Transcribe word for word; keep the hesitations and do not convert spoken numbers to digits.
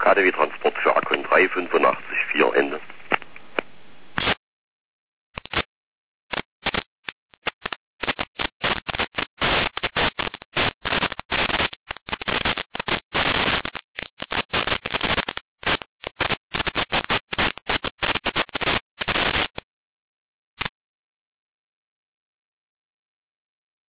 K D W Transport für Akon drei fünfundachtzig vier Ende.